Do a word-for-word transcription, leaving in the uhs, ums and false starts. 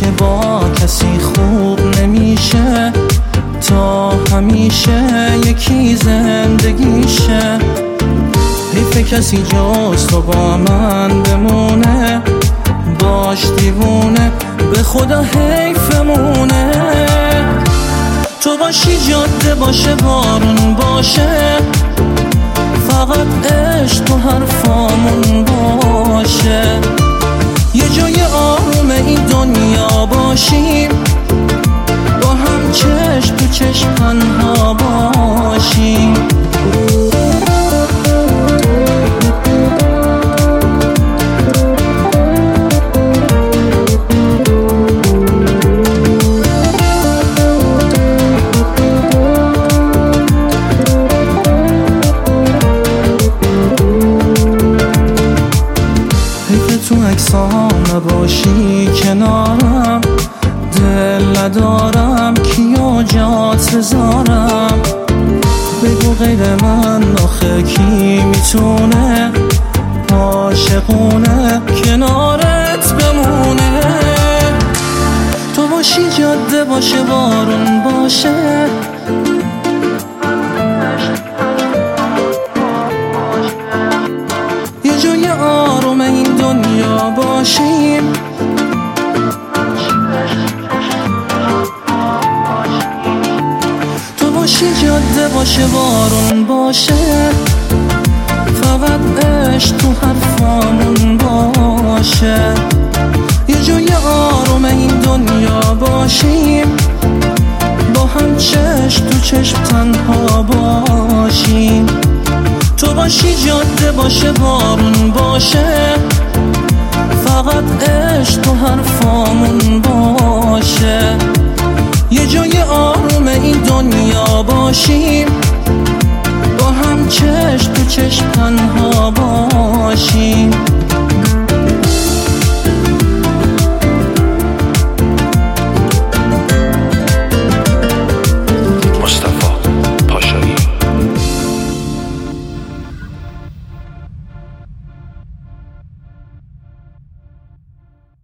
که با کسی خوب نمیشه، تا همیشه یکی زندگیشه. حیف کسی جز تو با من بمونه، باش دیوونه، به خدا حیفمونه. تو باشی جاده باشه، بارون باشه، فقط عشق تو حرفامون باشه. یه جای آروم این دنیا باشیم، با هم چشم تو چشم تنها باشیم. تو عکسام نباشی کنارم، دل ندارم کیو جات بذارم. بگو غیر من آخه کی میتونه عاشقونه کنارت بمونه. تو باشی جاده باشه، بارون باشه، یه جای آروم این دنیا باشیم، تو باشی جاده باشه، بارون باشه، فقط عشق تو حرفامون باشه. یه جای آروم این دنیا باشیم، با هم چشم تو چشم تنها باشیم. تو باشی جاده باشه، بارون باشه، فقط عشق تو حرفامون باشه. یه جای آروم این دنیا باشیم، با هم چشم تو چشم تنها باشیم.